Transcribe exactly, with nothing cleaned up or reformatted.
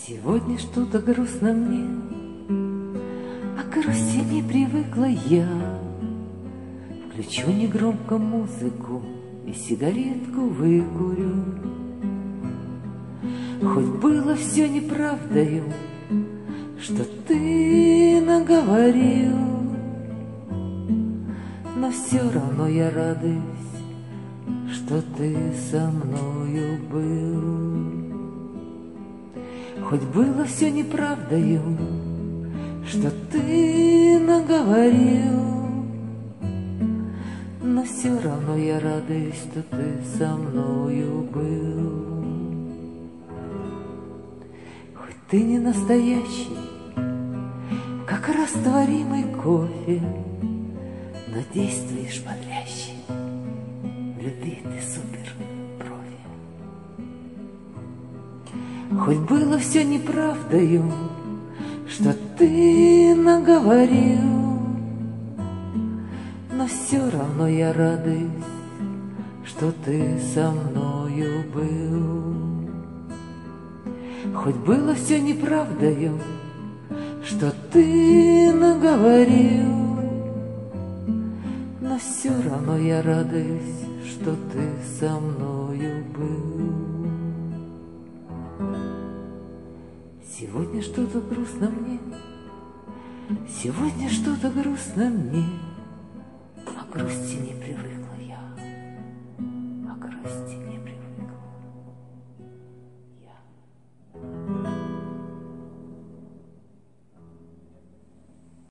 Сегодня что-то грустно мне, а к грусти не привыкла я. Включу негромко музыку и сигаретку выкурю. Хоть было все неправдою, что ты наговорил, но все равно я радуюсь, что ты со мною был. Хоть было все неправдою, что ты наговорил, но все равно я радуюсь, что ты со мною был. Хоть ты не настоящий, как растворимый кофе, но действуешь бодряще. В любви ты супер-профи. Хоть было все неправдою, что ты наговорил, но все равно я радуюсь, что ты со мною был. Хоть было все неправдою, что ты наговорил, но все равно я радуюсь, что ты со мною был. Сегодня что-то грустно мне, сегодня что-то грустно мне, а грусти не